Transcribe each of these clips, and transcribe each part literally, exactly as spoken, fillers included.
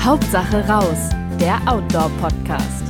Hauptsache raus, der Outdoor-Podcast.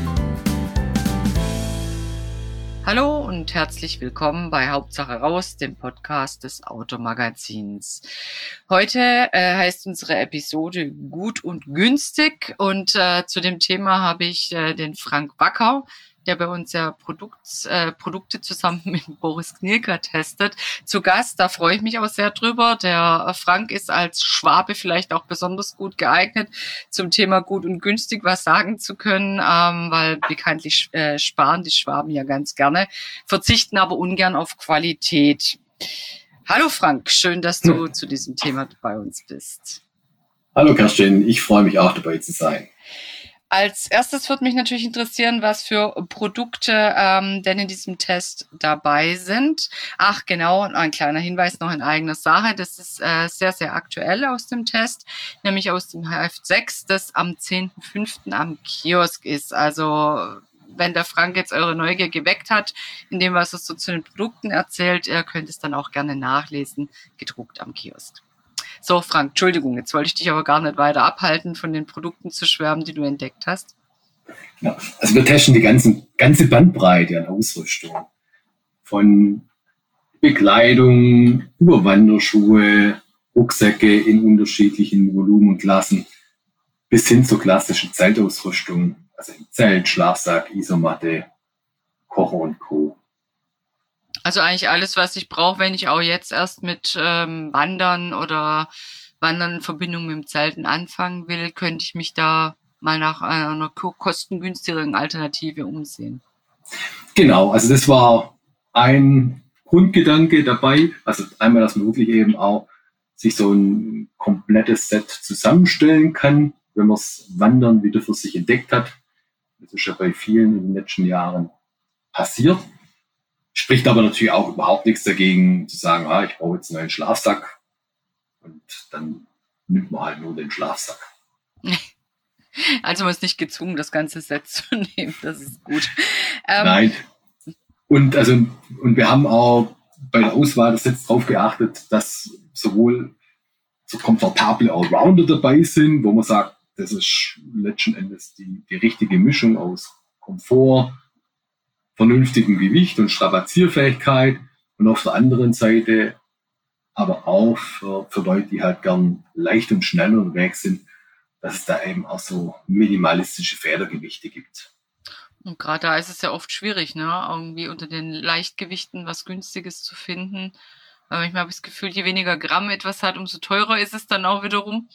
Hallo und herzlich willkommen bei Hauptsache raus, dem Podcast des Outdoor-Magazins. Heute äh, heißt unsere Episode Gut und günstig und äh, zu dem Thema habe ich äh, den Frank Wacker, der bei uns ja Produkt, äh, Produkte zusammen mit Boris Knielka testet, zu Gast. Da freue ich mich auch sehr drüber. Der Frank ist als Schwabe vielleicht auch besonders gut geeignet, zum Thema gut und günstig was sagen zu können, ähm, weil bekanntlich äh, sparen die Schwaben ja ganz gerne, verzichten aber ungern auf Qualität. Hallo Frank, schön, dass du hm. zu diesem Thema bei uns bist. Hallo Kerstin, ich freue mich auch dabei zu sein. Als erstes würde mich natürlich interessieren, was für Produkte ähm, denn in diesem Test dabei sind. Ach genau, ein kleiner Hinweis noch in eigener Sache. Das ist äh, sehr, sehr aktuell aus dem Test, nämlich aus dem Heft sechs, das am zehnten fünften am Kiosk ist. Also wenn der Frank jetzt eure Neugier geweckt hat, in dem, was er so zu den Produkten erzählt, ihr könnt es dann auch gerne nachlesen, gedruckt am Kiosk. So, Frank, Entschuldigung, jetzt wollte ich dich aber gar nicht weiter abhalten, von den Produkten zu schwärmen, die du entdeckt hast. Ja, also wir testen die ganzen, ganze Bandbreite an Ausrüstung. Von Bekleidung über Wanderschuhe, Rucksäcke in unterschiedlichen Volumen und Klassen bis hin zur klassischen Zeltausrüstung, also im Zelt, Schlafsack, Isomatte, Kocher und Co. Also eigentlich alles, was ich brauche, wenn ich auch jetzt erst mit ähm, Wandern oder Wandern in Verbindung mit dem Zelten anfangen will, könnte ich mich da mal nach einer kostengünstigeren Alternative umsehen. Genau, also das war ein Grundgedanke dabei. Also einmal, dass man wirklich eben auch sich so ein komplettes Set zusammenstellen kann, wenn man das Wandern wieder für sich entdeckt hat. Das ist ja bei vielen in den letzten Jahren passiert. Spricht aber natürlich auch überhaupt nichts dagegen, zu sagen, ah, ich brauche jetzt einen neuen Schlafsack und dann nimmt man halt nur den Schlafsack. Also man ist nicht gezwungen, das ganze Set zu nehmen, das ist gut. Ähm, Nein. Und, also, und wir haben auch bei der Auswahl des Sets darauf geachtet, dass sowohl so komfortable Allrounder dabei sind, wo man sagt, das ist letzten Endes die, die richtige Mischung aus Komfort, vernünftigem Gewicht und Strapazierfähigkeit und auf der anderen Seite aber auch für, für Leute, die halt gern leicht und schnell unterwegs sind, dass es da eben auch so minimalistische Federgewichte gibt. Und gerade da ist es ja oft schwierig, ne, irgendwie unter den Leichtgewichten was Günstiges zu finden. Aber manchmal habe ich das Gefühl, je weniger Gramm etwas hat, umso teurer ist es dann auch wiederum.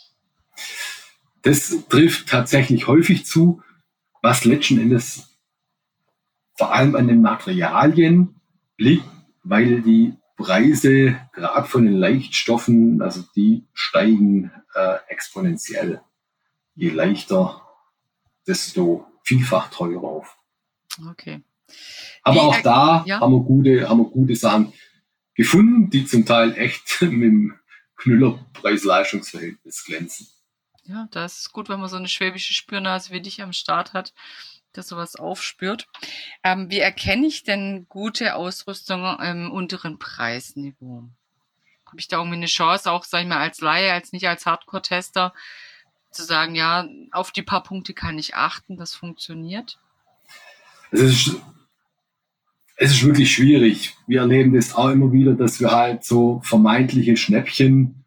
Das trifft tatsächlich häufig zu, was letzten Endes vor allem an den Materialien liegt, weil die Preise gerade von den Leichtstoffen, also die steigen äh, exponentiell. Je leichter, desto vielfach teurer auf. Okay. Aber Wie, auch da ja? haben wir gute, haben wir gute Sachen gefunden, die zum Teil echt mit dem Knüller Preis-Leistungs-Verhältnis glänzen. Ja, das ist gut, wenn man so eine schwäbische Spürnase wie dich am Start hat, dass sowas aufspürt. Ähm, wie erkenne ich denn gute Ausrüstung im unteren Preisniveau? Habe ich da irgendwie eine Chance, auch, sag ich mal, als Laie, als nicht als Hardcore-Tester, zu sagen, ja, auf die paar Punkte kann ich achten, das funktioniert? Es ist, es ist wirklich schwierig. Wir erleben das auch immer wieder, dass wir halt so vermeintliche Schnäppchen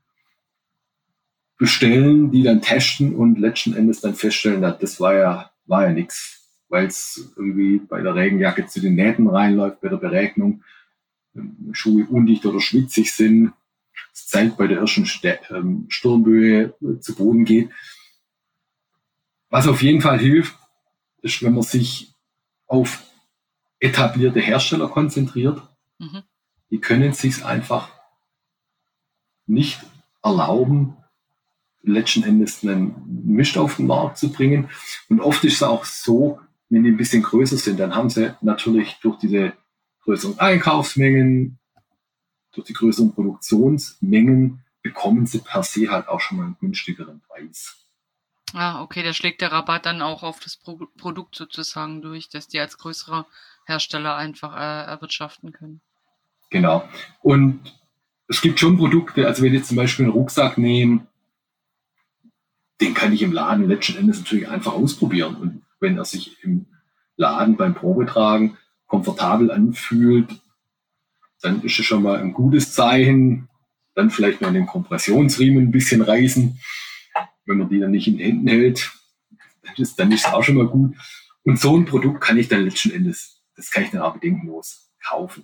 bestellen, die dann testen und letzten Endes dann feststellen, dass das war ja, war ja nichts. Weil es irgendwie bei der Regenjacke zu den Nähten reinläuft, bei der Beregnung Schuhe undicht oder schwitzig sind, das Zelt bei der ersten Sturmböe zu Boden geht. Was auf jeden Fall hilft, ist, wenn man sich auf etablierte Hersteller konzentriert. Mhm. Die können es sich einfach nicht erlauben, letzten Endes einen Mist auf den Markt zu bringen. Und oft ist es auch so, wenn die ein bisschen größer sind, dann haben sie natürlich durch diese größeren Einkaufsmengen, durch die größeren Produktionsmengen, bekommen sie per se halt auch schon mal einen günstigeren Preis. Ah, okay, da schlägt der Rabatt dann auch auf das Pro- Produkt sozusagen durch, dass die als größerer Hersteller einfach äh, erwirtschaften können. Genau. Und es gibt schon Produkte, also wenn wir jetzt zum Beispiel einen Rucksack nehmen, den kann ich im Laden letzten Endes natürlich einfach ausprobieren. Und wenn er sich im Laden beim Probetragen komfortabel anfühlt, dann ist es schon mal ein gutes Zeichen. Dann vielleicht noch den Kompressionsriemen ein bisschen reißen. Wenn man die dann nicht in den Händen hält, dann ist, dann ist es auch schon mal gut. Und so ein Produkt kann ich dann letzten Endes, das kann ich dann auch bedenkenlos kaufen.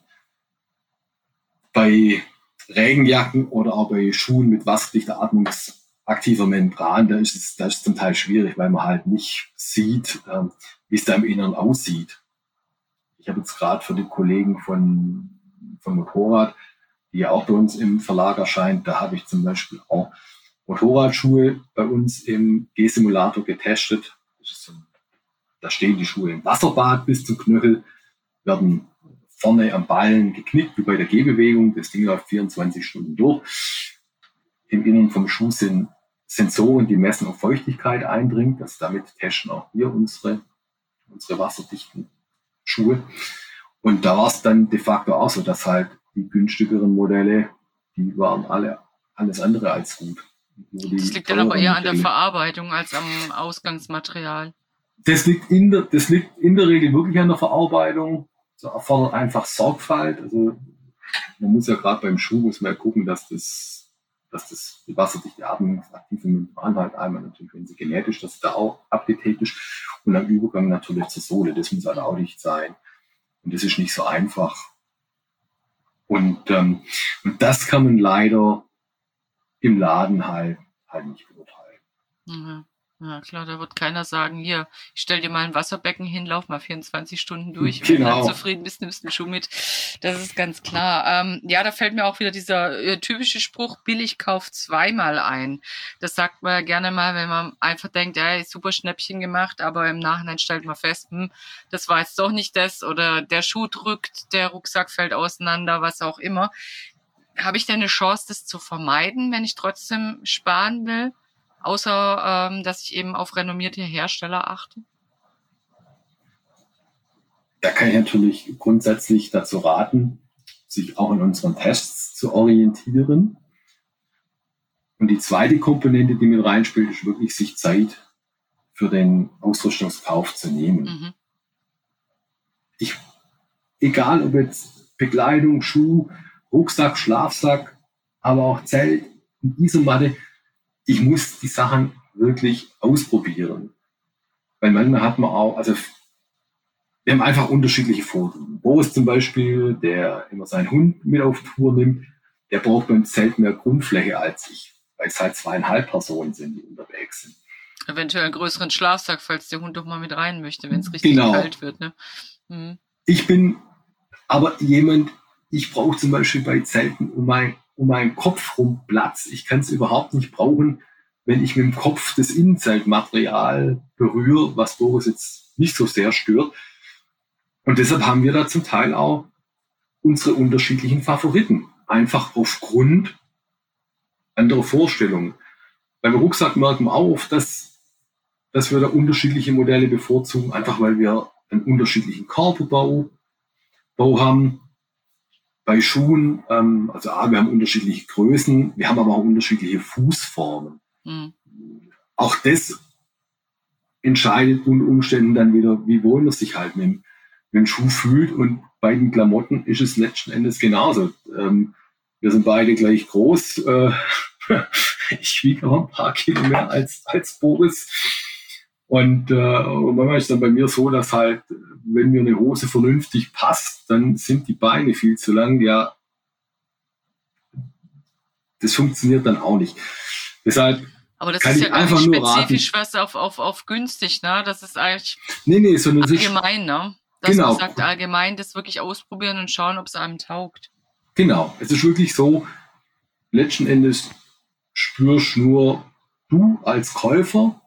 Bei Regenjacken oder auch bei Schuhen mit wasserdichter, atmungsaktiver Membran, da ist es, da ist es zum Teil schwierig, weil man halt nicht sieht, ähm, wie es da im Inneren aussieht. Ich habe jetzt gerade für die Kollegen von, von Motorrad, die ja auch bei uns im Verlag erscheint, da habe ich zum Beispiel auch Motorradschuhe bei uns im G-Simulator getestet. Das ist so ein, da stehen die Schuhe im Wasserbad bis zum Knöchel, werden vorne am Ballen geknickt, wie bei der Gehbewegung. Das Ding läuft vierundzwanzig Stunden durch. Im Inneren vom Schuh sind Sensoren, die messen, ob Feuchtigkeit eindringt. Das, damit testen auch wir unsere, unsere wasserdichten Schuhe. Und da war es dann de facto auch so, dass halt die günstigeren Modelle, die waren alle alles andere als gut. Das liegt dann aber eher an der Verarbeitung als am Ausgangsmaterial. Das liegt in der, das liegt in der Regel wirklich an der Verarbeitung. Das erfordert einfach Sorgfalt. Also man muss ja gerade beim Schuh muss man ja gucken, dass das, dass das die wasserdichte atmungsaktive Membran halt einmal natürlich, wenn sie genäht ist, dass es da auch abgedeckt ist. Und am Übergang natürlich zur Sohle. Das muss halt auch dicht sein. Und das ist nicht so einfach. Und, ähm, und das kann man leider im Laden halt, halt nicht beurteilen. Mhm. Ja, klar, da wird keiner sagen, hier, ich stell dir mal ein Wasserbecken hin, lauf mal vierundzwanzig Stunden durch. Genau. Wenn du dann zufrieden bist, nimmst du einen Schuh mit. Das ist ganz klar. Ähm, ja, da fällt mir auch wieder dieser äh, typische Spruch, billig kauft zweimal ein. Das sagt man ja gerne mal, wenn man einfach denkt, ja, super Schnäppchen gemacht, aber im Nachhinein stellt man fest, hm, das war jetzt doch nicht das, oder der Schuh drückt, der Rucksack fällt auseinander, was auch immer. Habe ich denn eine Chance, das zu vermeiden, wenn ich trotzdem sparen will? Außer, ähm, dass ich eben auf renommierte Hersteller achte? Da kann ich natürlich grundsätzlich dazu raten, sich auch in unseren Tests zu orientieren. Und die zweite Komponente, die mit reinspielt, ist wirklich, sich Zeit für den Ausrüstungskauf zu nehmen. Mhm. Ich, egal ob jetzt Bekleidung, Schuh, Rucksack, Schlafsack, aber auch Zelt und Isomatte, ich muss die Sachen wirklich ausprobieren. Weil manchmal hat man auch, also wir haben einfach unterschiedliche Vorlieben. Boris zum Beispiel, der immer seinen Hund mit auf Tour nimmt, der braucht beim Zelt mehr Grundfläche als ich, weil es halt zweieinhalb Personen sind, die unterwegs sind. Eventuell einen größeren Schlafsack, falls der Hund doch mal mit rein möchte, wenn es richtig genau. kalt wird. Ne? Mhm. Ich bin aber jemand, ich brauche zum Beispiel bei Zelten um mein um meinen Kopf rum Platz. Ich kann es überhaupt nicht brauchen, wenn ich mit dem Kopf das Innenzeltmaterial berühre, was Boris jetzt nicht so sehr stört. Und deshalb haben wir da zum Teil auch unsere unterschiedlichen Favoriten. Einfach aufgrund anderer Vorstellungen. Beim Rucksack merken wir auch, dass, dass wir da unterschiedliche Modelle bevorzugen, einfach weil wir einen unterschiedlichen Körperbau Bau haben. Bei Schuhen, ähm, also A, wir haben unterschiedliche Größen, wir haben aber auch unterschiedliche Fußformen. Mhm. Auch das entscheidet unter Umständen dann wieder, wie wohl man sich halt mit, mit dem Schuh fühlt. Und bei den Klamotten ist es letzten Endes genauso. Ähm, wir sind beide gleich groß. Äh, ich wiege aber ein paar Kilo mehr als, als Boris. Und, äh, und manchmal ist dann bei mir so, dass halt, wenn mir eine Hose vernünftig passt, dann sind die Beine viel zu lang. Ja, das funktioniert dann auch nicht. Deshalb aber das kann ist ich ja gar einfach nicht nur spezifisch raten. was auf, auf, auf günstig, ne? Das ist eigentlich nee, nee, sondern allgemein, ne? Dass genau. man sagt, allgemein das wirklich ausprobieren und schauen, ob es einem taugt. Genau, es ist wirklich so, letzten Endes spürst nur du als Käufer,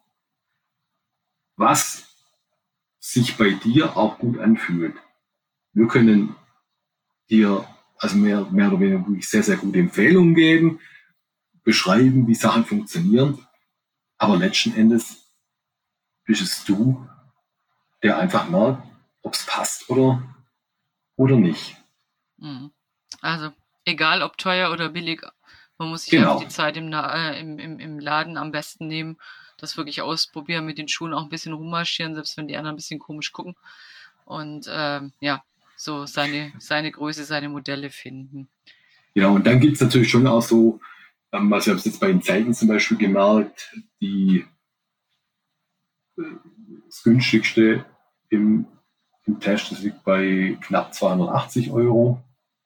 was sich bei dir auch gut anfühlt. Wir können dir also mehr, mehr oder weniger wirklich sehr, sehr gute Empfehlungen geben, beschreiben, wie Sachen funktionieren, aber letzten Endes bist es du, der einfach merkt, ob es passt oder, oder nicht. Also, egal ob teuer oder billig, man muss sich genau. einfach die Zeit im, äh, im, im, im Laden am besten nehmen, das wirklich ausprobieren, mit den Schuhen auch ein bisschen rummarschieren, selbst wenn die anderen ein bisschen komisch gucken. Und ähm, ja, so seine, seine Größe, seine Modelle finden. Ja, und dann gibt es natürlich schon auch so, ähm, also ich habe es jetzt bei den Zeiten zum Beispiel gemerkt, die äh, das günstigste im, im Test, das liegt bei knapp zweihundertachtzig Euro.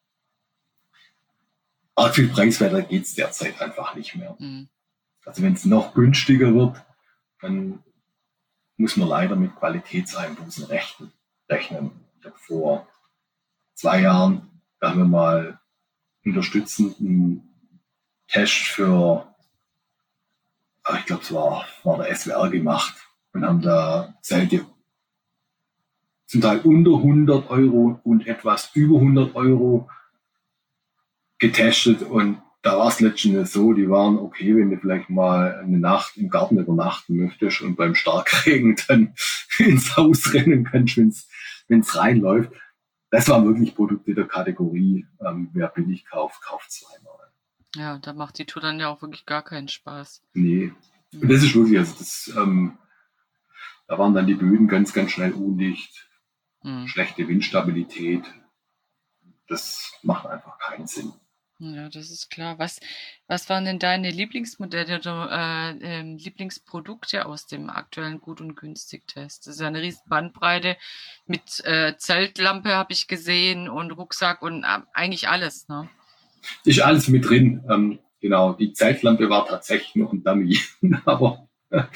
Arg viel preiswerter geht es derzeit einfach nicht mehr. Mhm. Also wenn es noch günstiger wird, dann muss man leider mit Qualitätseinbußen rechnen. rechnen. Ich habe vor zwei Jahren, da haben wir mal unterstützenden Test für, ich glaube es war, war der S W R gemacht und haben da Zelte zum Teil unter hundert Euro und etwas über hundert Euro getestet und da war es letztendlich so, die waren okay, wenn du vielleicht mal eine Nacht im Garten übernachten möchtest und beim Starkregen dann ins Haus rennen kannst, wenn es reinläuft. Das waren wirklich Produkte der Kategorie, ähm, wer billig kauft, kauft zweimal. Ja, da macht die Tour dann ja auch wirklich gar keinen Spaß. Nee, und das ist wirklich, also das, ähm, da waren dann die Böden ganz, ganz schnell undicht, mhm. schlechte Windstabilität. Das macht einfach keinen Sinn. Ja, das ist klar. Was, was waren denn deine Lieblingsmodelle oder äh, äh, Lieblingsprodukte aus dem aktuellen Gut- und Günstig-Test? Das ist ja eine riesen Bandbreite mit äh, Zeltlampe, habe ich gesehen, und Rucksack und äh, eigentlich alles, ne? Ist alles mit drin. Ähm, genau, die Zeltlampe war tatsächlich noch ein Dummy. Aber äh,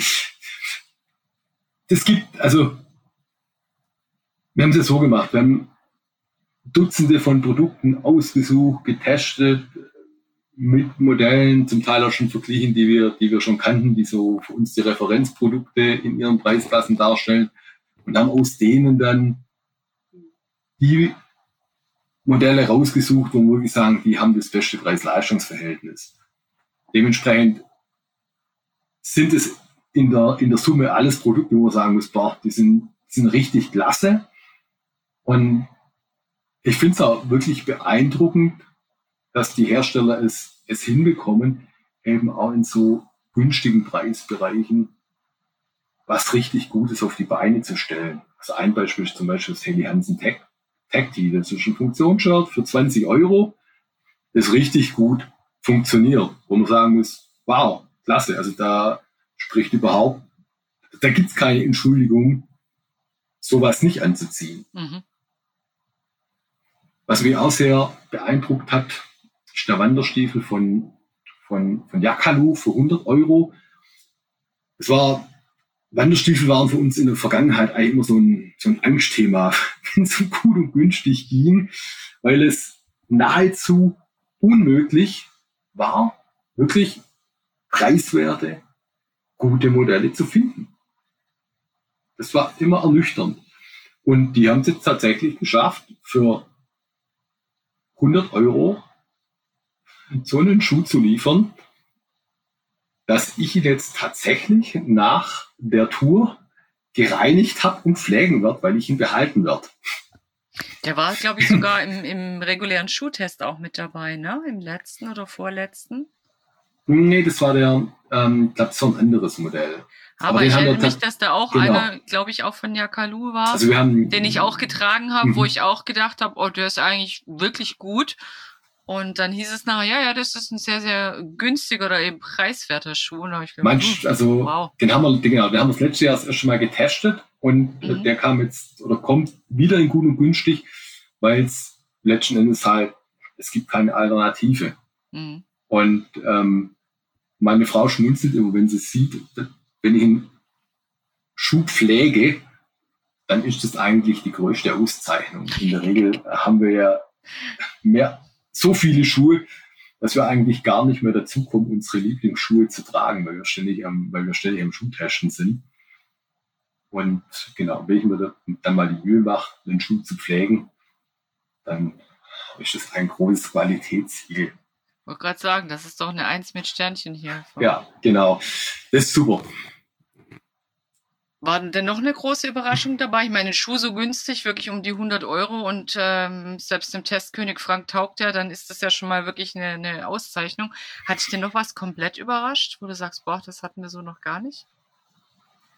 das gibt, also wir haben es ja so gemacht, wir haben Dutzende von Produkten ausgesucht, getestet, mit Modellen, zum Teil auch schon verglichen, die wir, die wir schon kannten, die so für uns die Referenzprodukte in ihren Preisklassen darstellen, und haben aus denen dann die Modelle rausgesucht, wo wir wirklich sagen, die haben das beste Preis-Leistungs-Verhältnis. Dementsprechend sind es in der, in der Summe alles Produkte, wo man sagen muss, boah, die sind, die sind richtig klasse. Und ich finde es auch wirklich beeindruckend, dass die Hersteller es, es hinbekommen, eben auch in so günstigen Preisbereichen was richtig Gutes auf die Beine zu stellen. Also ein Beispiel ist zum Beispiel das Helly Hansen Tech, Tech Tee. Das ist ein Funktionsshirt für zwanzig Euro, das richtig gut funktioniert. Wo man sagen muss, wow, klasse. Also da spricht überhaupt, da gibt es keine Entschuldigung, sowas nicht anzuziehen. Mhm. Was mich auch sehr beeindruckt hat, ist der Wanderstiefel von, von, von Jakalu für hundert Euro. Es war, Wanderstiefel waren für uns in der Vergangenheit eigentlich immer so ein, so ein Angstthema, wenn es so gut und günstig ging, weil es nahezu unmöglich war, wirklich preiswerte, gute Modelle zu finden. Das war immer ernüchternd. Und die haben es jetzt tatsächlich geschafft, für hundert Euro so einen Schuh zu liefern, dass ich ihn jetzt tatsächlich nach der Tour gereinigt habe und pflegen werde, weil ich ihn behalten werde. Der war, glaube ich, sogar im, im regulären Schuhtest auch mit dabei, ne? Im letzten oder vorletzten? Nee, das war der, ähm, ich glaube, so ein anderes Modell. Aber, Aber ich erinnere mich, dass da auch genau. einer, glaube ich, auch von Jakalu war, also wir haben, den ich auch getragen habe, wo ich auch gedacht habe, oh, der ist eigentlich wirklich gut. Und dann hieß es nachher, ja, ja, das ist ein sehr, sehr günstiger oder eben preiswerter Schuh. Und ich gedacht, Manch, also wow. den haben wir, genau, wir haben das letzte Jahr das erste Mal getestet und mhm. der kam jetzt oder kommt wieder in gut und günstig, weil es letzten Endes halt, es gibt keine Alternative. Mhm. Und ähm, meine Frau schmunzelt immer, wenn sie sieht, wenn ich einen Schuh pflege, dann ist das eigentlich die größte Auszeichnung. In der Regel haben wir ja mehr, so viele Schuhe, dass wir eigentlich gar nicht mehr dazu kommen, unsere Lieblingsschuhe zu tragen, weil wir ständig am, weil wir ständig am Schuhtesten sind. Und genau, wenn ich mir dann mal die Mühe mache, den Schuh zu pflegen, dann ist das ein großes Qualitätsziel. Ich wollte gerade sagen, das ist doch eine Eins mit Sternchen hier. Ja, genau. Das ist super. War denn noch eine große Überraschung dabei? Ich meine, Schuh so günstig, wirklich um die hundert Euro und ähm, selbst dem Testkönig Frank taugt ja, dann ist das ja schon mal wirklich eine, eine Auszeichnung. Hat dich denn noch was komplett überrascht, wo du sagst, boah, das hatten wir so noch gar nicht?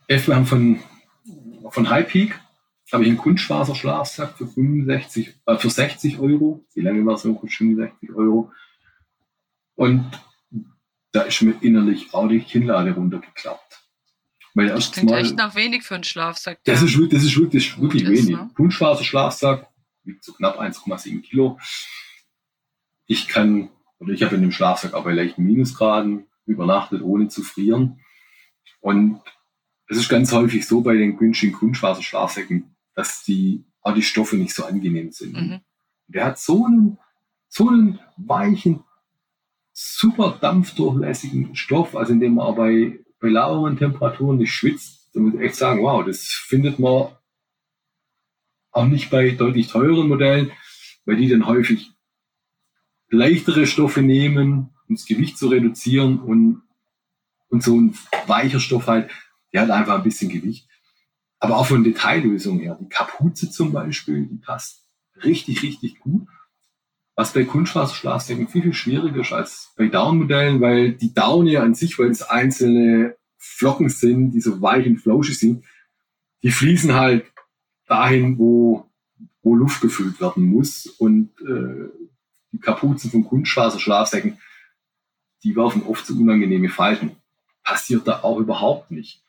wir haben von, von Highpeak habe ich einen Kunstfaserschlafsack für fünfundsechzig, äh, für sechzig Euro. Die lange Version kostet fünfundsechzig Euro. Und da ist mir innerlich auch die Kinnlade runtergeklappt. Weil das klingt mal, echt nach wenig für einen Schlafsack. Das ist, das ist wirklich, wirklich ist, wenig. Ne? Kunstfaserschlafsack wiegt so knapp eins Komma sieben Kilo. Ich kann, oder ich habe in dem Schlafsack auch bei leichten Minusgraden übernachtet, ohne zu frieren. Und es ist ganz häufig so bei den günstigen Kunstfaserschlafsäcken, dass die, auch die Stoffe nicht so angenehm sind. Mhm. Der hat so einen, so einen weichen, super dampfdurchlässigen Stoff, also in dem man auch bei, bei laueren Temperaturen nicht schwitzt. Da muss ich echt sagen, wow, das findet man auch nicht bei deutlich teureren Modellen, weil die dann häufig leichtere Stoffe nehmen, um das Gewicht zu reduzieren, und, und so ein weicher Stoff halt, der hat einfach ein bisschen Gewicht. Aber auch von Detaillösungen her, die Kapuze zum Beispiel, die passt richtig, richtig gut. Was bei Kunstfaserschlafsäcken viel, viel schwieriger ist als bei Down-Modellen, weil die Down ja an sich, weil es einzelne Flocken sind, die so weich und flauschig sind, die fließen halt dahin, wo, wo Luft gefüllt werden muss. Und äh, die Kapuzen von Kunstfaserschlafsäcken, die werfen oft so unangenehme Falten. Passiert da auch überhaupt nicht.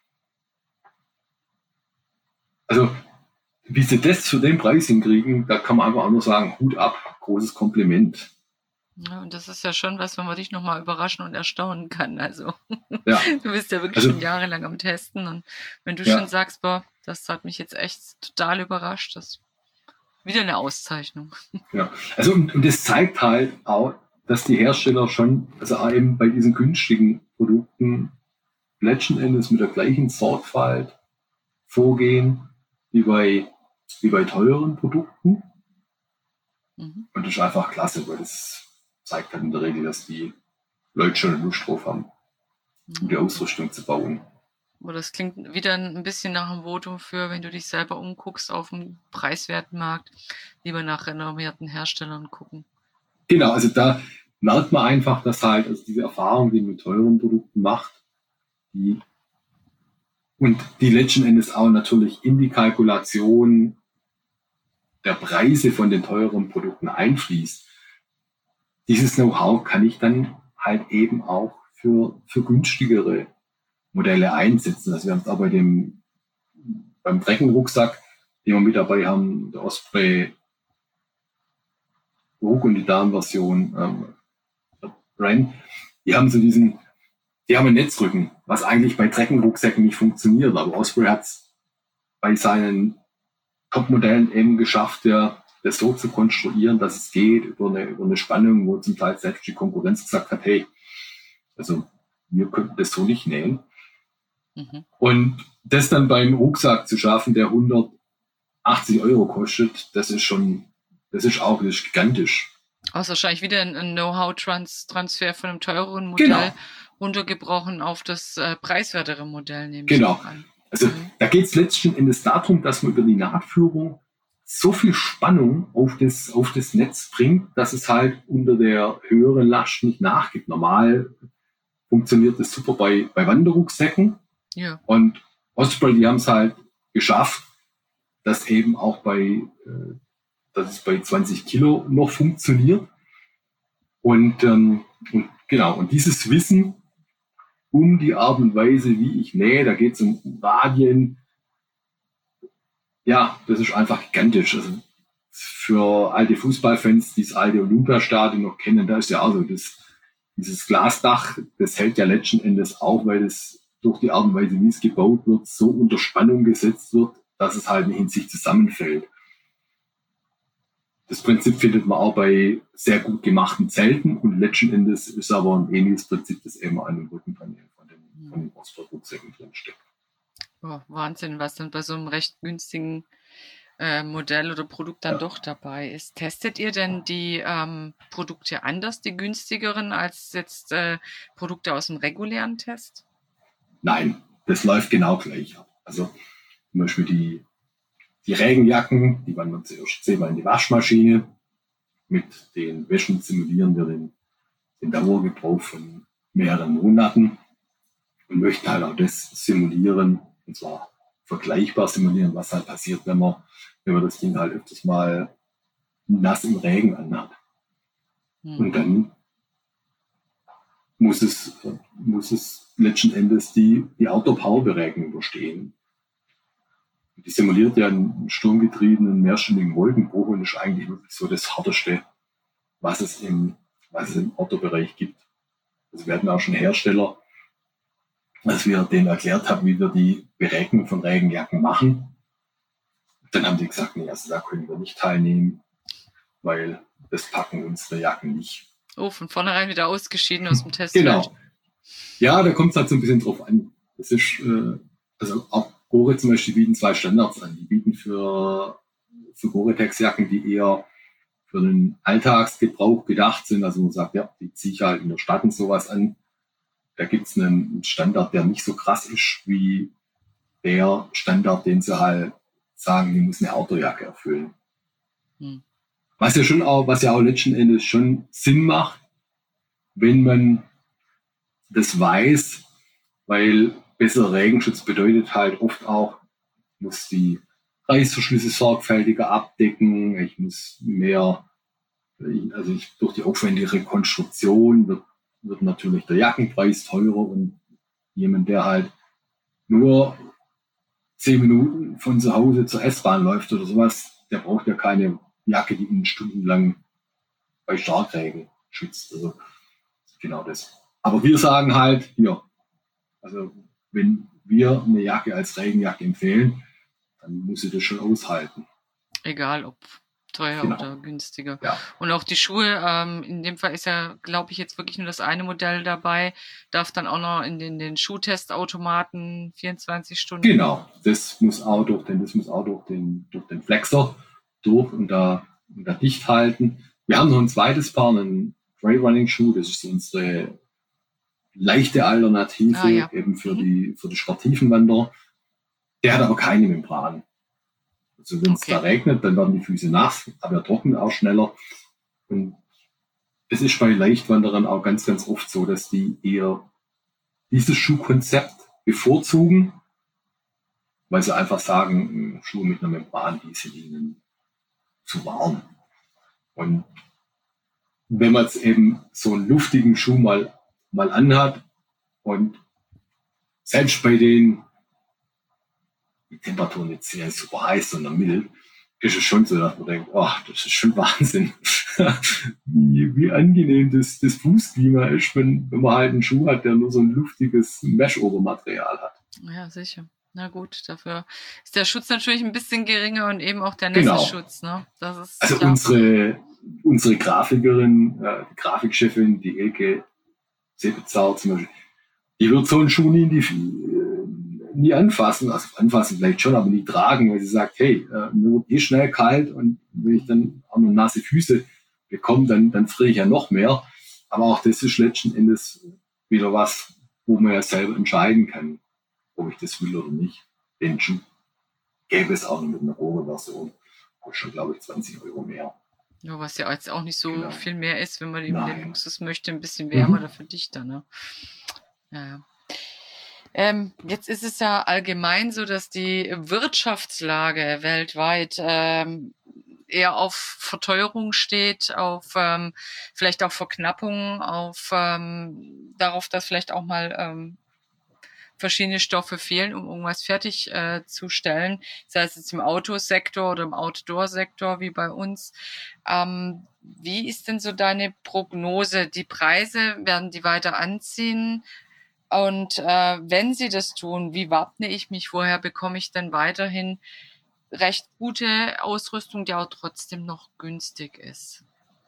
Also, wie sie das für den Preis hinkriegen, da kann man einfach auch nur sagen, Hut ab, großes Kompliment. Ja, und das ist ja schon was, wenn man dich nochmal überraschen und erstaunen kann. Also, ja. Du bist ja wirklich also, schon jahrelang am Testen, und wenn du ja. schon sagst, boah, das hat mich jetzt echt total überrascht, das ist wieder eine Auszeichnung. Ja, also und, und das zeigt halt auch, dass die Hersteller schon, also auch eben bei diesen günstigen Produkten letzten Endes mit der gleichen Sorgfalt vorgehen wie bei, wie bei teuren Produkten. Mhm. Und das ist einfach klasse, weil das zeigt halt in der Regel, dass die Leute schon Lust drauf haben, mhm. um die Ausrüstung zu bauen. Aber das klingt wieder ein bisschen nach einem Votum für, wenn du dich selber umguckst auf dem preiswerten Markt, lieber nach renommierten Herstellern gucken. Genau, also da merkt man einfach, dass halt also diese Erfahrung, die man mit teuren Produkten macht, die und die letzten Endes auch natürlich in die Kalkulation der Preise von den teuren Produkten einfließt. Dieses Know-how kann ich dann halt eben auch für, für günstigere Modelle einsetzen. Also wir haben es auch bei dem, beim Treckenrucksack, den wir mit dabei haben, der Osprey Ruck und die Damenversion, ähm, der Brand, die haben so diesen, die haben einen Netzrücken, was eigentlich bei Treckenrucksäcken nicht funktioniert. Aber Osprey hat es bei seinen Top-Modellen eben geschafft, ja, das so zu konstruieren, dass es geht über eine, über eine Spannung, wo zum Teil selbst die Konkurrenz gesagt hat, hey, also wir könnten das so nicht nähen. Mhm. Und das dann beim Rucksack zu schaffen, der hundertachtzig Euro kostet, das ist schon, das ist auch das ist gigantisch. Das ist wahrscheinlich wieder ein, ein Know-how-Transfer von einem teureren Modell genau. runtergebrochen auf das äh, preiswertere Modell, nehme genau. ich an. Also mhm. da geht es letzten Endes darum, dass man über die Nahtführung so viel Spannung auf das, auf das Netz bringt, dass es halt unter der höheren Last nicht nachgibt. Normal funktioniert das super bei, bei Wanderrucksäcken. Ja. Und Osprey, die haben es halt geschafft, dass eben auch bei, äh, dass es bei zwanzig Kilo noch funktioniert. Und, ähm, und genau, und dieses Wissen um die Art und Weise, wie ich nähe, da geht es um Radien. Ja, das ist einfach gigantisch. Also für alte Fußballfans, die das alte Olympiastadion noch kennen, da ist ja auch so, das, dieses Glasdach, das hält ja letzten Endes auch, weil es durch die Art und Weise, wie es gebaut wird, so unter Spannung gesetzt wird, dass es halt nicht in sich zusammenfällt. Das Prinzip findet man auch bei sehr gut gemachten Zelten und letzten Endes ist aber ein ähnliches Prinzip, das eben an dem Rückenpanel von den, von den Osprey-Rucksäcken drin steckt. Oh, Wahnsinn, was dann bei so einem recht günstigen äh, Modell oder Produkt dann ja. doch dabei ist. Testet ihr denn die ähm, Produkte anders, die günstigeren, als jetzt äh, Produkte aus dem regulären Test? Nein, das läuft genau gleich ab. Also zum Beispiel die, die Regenjacken, die wandern zuerst zehnmal in die Waschmaschine. Mit den Wäschen simulieren wir den, den Dauergebrauch von mehreren Monaten und möchten halt auch das simulieren, Und zwar vergleichbar simulieren, was halt passiert, wenn man, wenn man das Ding halt öfters mal nass im Regen anhat. Mhm. Und dann muss es, muss es letzten Endes die, die Outdoor-Power-Beregnung überstehen. Die simuliert ja einen sturmgetriebenen mehrstündigen Wolkenbruch und ist eigentlich wirklich so das Härteste, was es im, was es im Outdoor-Bereich gibt. Also wir hatten auch schon Hersteller, als wir denen erklärt haben, wie wir die Beregnung von Regenjacken machen. Dann haben die gesagt, nee, also da können wir nicht teilnehmen, weil das packen unsere Jacken nicht. Oh, von vornherein wieder ausgeschieden aus dem Test. Genau. Ja, da kommt es halt so ein bisschen drauf an. Das ist, äh, also auch Gore zum Beispiel bieten zwei Standards an. Die bieten für, für Gore-Tex-Jacken, die eher für den Alltagsgebrauch gedacht sind. Also man sagt, ja, die ziehe ich halt in der Stadt und sowas an. Da gibt es einen Standard, der nicht so krass ist wie der Standard, den sie halt sagen, die muss eine Outdoor-Jacke erfüllen. Hm. Was ja schon auch, was ja auch letzten Endes schon Sinn macht, wenn man das weiß, weil besserer Regenschutz bedeutet halt oft auch, ich muss die Reißverschlüsse sorgfältiger abdecken, ich muss mehr, also ich, durch die aufwendige Konstruktion wird, wird natürlich der Jackenpreis teurer und jemand, der halt nur zehn Minuten von zu Hause zur S-Bahn läuft oder sowas, der braucht ja keine Jacke, die ihn stundenlang bei Starkregen schützt. Also genau das. Aber wir sagen halt, hier, also wenn wir eine Jacke als Regenjacke empfehlen, dann muss sie das schon aushalten. Egal, ob teuer genau. oder günstiger. Ja. Und auch die Schuhe, ähm, in dem Fall ist ja, glaube ich, jetzt wirklich nur das eine Modell dabei, darf dann auch noch in den, den Schuhtestautomaten vierundzwanzig Stunden. Genau, das muss auch durch den, das muss auch durch den, durch den Flexer durch und da, und da dicht halten. Wir haben noch ein zweites Paar, einen Trailrunning-Schuh, das ist unsere leichte Alternative ah, ja. eben für mhm. die, für die sportiven Wanderer. Der hat aber keine Membran. Also wenn es okay. da regnet, dann werden die Füße nass, aber er trocknet auch schneller. Und es ist bei Leichtwanderern auch ganz, ganz oft so, dass die eher dieses Schuhkonzept bevorzugen, weil sie einfach sagen, Schuhe mit einer Membran, die sind ihnen zu warm. Und wenn man jetzt eben so einen luftigen Schuh mal, mal anhat und selbst bei den die Temperaturen jetzt sehr super heiß, sondern mild, ist es schon so, dass man denkt, oh, das ist schon Wahnsinn, wie, wie angenehm das, das Fußklima ist, wenn, wenn man halt einen Schuh hat, der nur so ein luftiges Mesh-Obermaterial hat. Ja, sicher. Na gut, dafür ist der Schutz natürlich ein bisschen geringer und eben auch der genau. Nässeschutz. Ne? Das ist also klar. unsere, unsere Grafikerin, äh, die Grafikchefin, die Elke Sebezauer zum Beispiel, die wird so einen Schuh nie in die nie anfassen, also anfassen vielleicht schon, aber nie tragen, weil sie sagt, hey, äh, mir wird eh schnell kalt und wenn ich dann auch noch nasse Füße bekomme, dann, dann friere ich ja noch mehr. Aber auch das ist letzten Endes wieder was, wo man ja selber entscheiden kann, ob ich das will oder nicht. Den Schuh gäbe es auch noch mit einer Rohre-Version, kostet schon, glaube ich, zwanzig Euro mehr. Ja, was ja jetzt auch nicht so genau. viel mehr ist, wenn man eben Nein. den Luxus möchte, ein bisschen wärmer mhm. dafür dichter, ne? Ja. Ähm, jetzt ist es ja allgemein so, dass die Wirtschaftslage weltweit ähm, eher auf Verteuerung steht, auf ähm, vielleicht auch Verknappung, auf ähm, darauf, dass vielleicht auch mal ähm, verschiedene Stoffe fehlen, um irgendwas fertig äh, zu stellen, sei es jetzt im Autosektor oder im Outdoor-Sektor wie bei uns. Ähm, wie ist denn so deine Prognose? Die Preise, werden die weiter anziehen? Und äh, wenn sie das tun, wie wappne ich mich? Woher bekomme ich denn weiterhin recht gute Ausrüstung, die auch trotzdem noch günstig ist?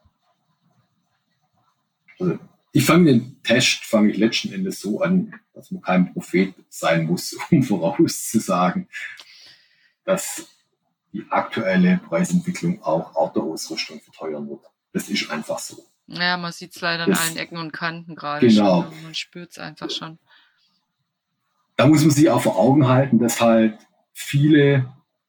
Also ich fange den Test, fange ich letzten Endes so an, dass man kein Prophet sein muss, um vorauszusagen, dass die aktuelle Preisentwicklung auch Outdoor-Ausrüstung verteuern wird. Das ist einfach so. Ja, man sieht es leider an das, allen Ecken und Kanten gerade genau. schon. Man spürt es einfach schon. Da muss man sich auch vor Augen halten, dass halt viele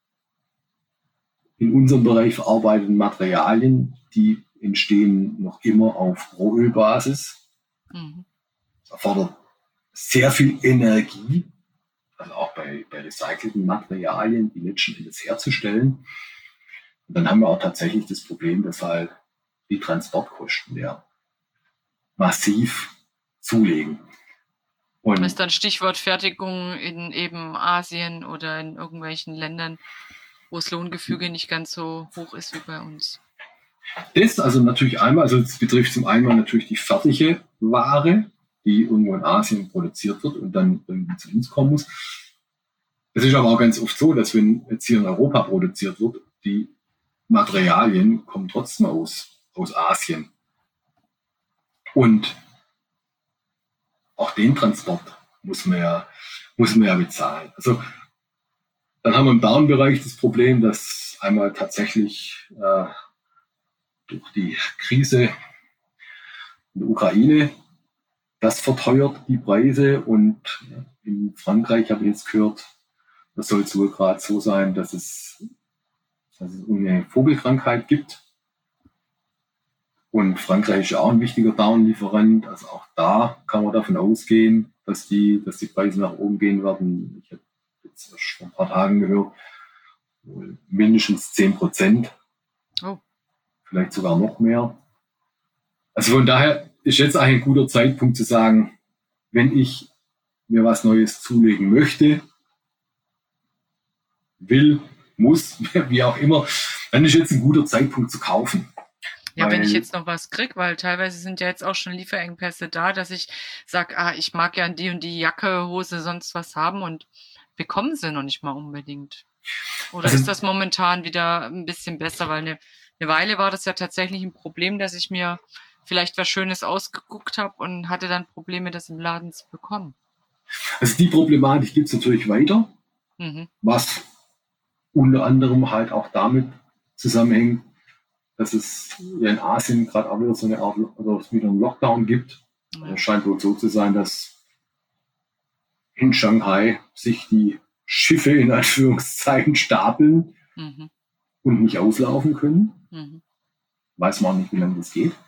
in unserem Bereich verarbeiteten Materialien, die entstehen noch immer auf Rohölbasis. Mhm. Das erfordert sehr viel Energie. Also auch bei, bei recycelten Materialien, die letzten Endes herzustellen. Und dann haben wir auch tatsächlich das Problem, dass halt die Transportkosten ja massiv zulegen. Und das ist dann Stichwort Fertigung in eben Asien oder in irgendwelchen Ländern, wo das Lohngefüge nicht ganz so hoch ist wie bei uns. Das also natürlich einmal, also es betrifft zum einen natürlich die fertige Ware, die irgendwo in Asien produziert wird und dann irgendwie zu uns kommen muss. Es ist aber auch ganz oft so, dass wenn jetzt hier in Europa produziert wird, die Materialien kommen trotzdem aus, aus Asien. Und auch den Transport muss man ja, muss man ja bezahlen. Also dann haben wir im Down-Bereich das Problem, dass einmal tatsächlich äh, durch die Krise in der Ukraine, das verteuert die Preise. Und in Frankreich habe ich jetzt gehört, das soll es wohl gerade so sein, dass es, dass es eine Vogelkrankheit gibt. Und Frankreich ist ja auch ein wichtiger Down-Lieferant. Also auch da kann man davon ausgehen, dass die, dass die Preise nach oben gehen werden. Ich habe jetzt erst vor ein paar Tagen gehört, wohl mindestens zehn Prozent. Oh. Vielleicht sogar noch mehr. Also von daher ist jetzt eigentlich ein guter Zeitpunkt zu sagen, wenn ich mir was Neues zulegen möchte, will, muss, wie auch immer, dann ist jetzt ein guter Zeitpunkt zu kaufen. Ja, wenn ich jetzt noch was kriege, weil teilweise sind ja jetzt auch schon Lieferengpässe da, dass ich sage, ah, ich mag ja die und die Jacke, Hose, sonst was haben und bekommen sie noch nicht mal unbedingt. Oder also, ist das momentan wieder ein bisschen besser, weil eine Eine Weile war das ja tatsächlich ein Problem, dass ich mir vielleicht was Schönes ausgeguckt habe und hatte dann Probleme, das im Laden zu bekommen. Also die Problematik gibt es natürlich weiter, mhm. was unter anderem halt auch damit zusammenhängt, dass es ja in Asien gerade auch wieder so eine Art oder wieder einen Lockdown gibt. Ja. Es scheint wohl so zu sein, dass in Shanghai sich die Schiffe in Anführungszeichen stapeln. Mhm. Und nicht auslaufen können. Mhm. Weiß man auch nicht, wie lange das geht.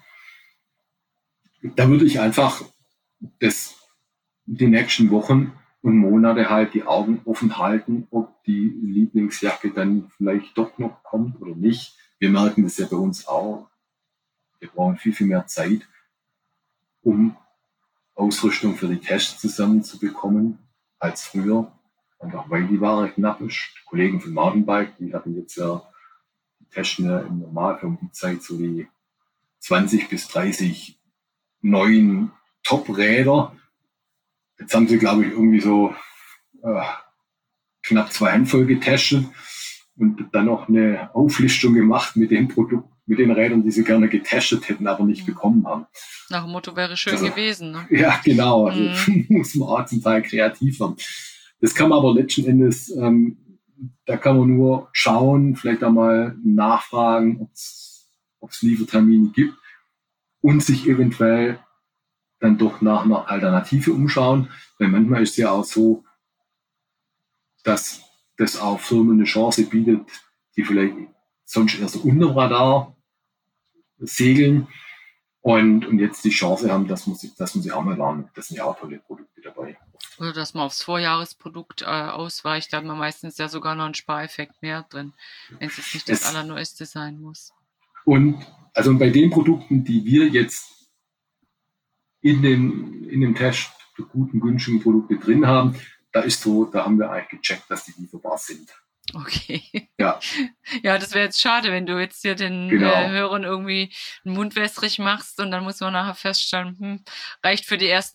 Da würde ich einfach das, die nächsten Wochen und Monate halt die Augen offen halten, ob die Lieblingsjacke dann vielleicht doch noch kommt oder nicht. Wir merken das ja bei uns auch. Wir brauchen viel, viel mehr Zeit, um Ausrüstung für die Tests zusammenzubekommen als früher. Und auch weil die Ware knapp ist. Die Kollegen von Mountainbike, die hatten jetzt ja testen ja im Normalfall um die Zeit so die zwanzig bis dreißig neuen Top-Räder. Jetzt haben sie, glaube ich, irgendwie so äh, knapp zwei Handvoll getestet und dann noch eine Auflistung gemacht mit dem Produkt, mit den Rädern, die sie gerne getestet hätten, aber nicht bekommen haben. Nach dem Motto wäre schön also, gewesen. Ne? Ja, genau. Also mm. muss man auch zum Teil kreativ werden. Das kann man aber letzten Endes ähm, da kann man nur schauen, vielleicht einmal nachfragen, ob es Liefertermine gibt und sich eventuell dann doch nach einer Alternative umschauen. Weil manchmal ist es ja auch so, dass das auch Firmen eine Chance bietet, die vielleicht sonst erst unter dem Radar segeln und, und jetzt die Chance haben, dass man, dass man sie auch mal lernen. Das sind ja auch tolle Produkte dabei. Oder dass man aufs Vorjahresprodukt äh, ausweicht, da hat man meistens ja sogar noch einen Spareffekt mehr drin, wenn es jetzt nicht das, das Allerneueste sein muss. Und also bei den Produkten, die wir jetzt in dem, in dem Test die guten, günstigen Produkte drin haben, da ist so, da haben wir eigentlich gecheckt, dass die lieferbar sind. Okay. Ja. Ja, das wäre jetzt schade, wenn du jetzt hier den genau. äh, Hörern irgendwie einen Mund wässrig machst und dann muss man nachher feststellen, hm, reicht für die ersten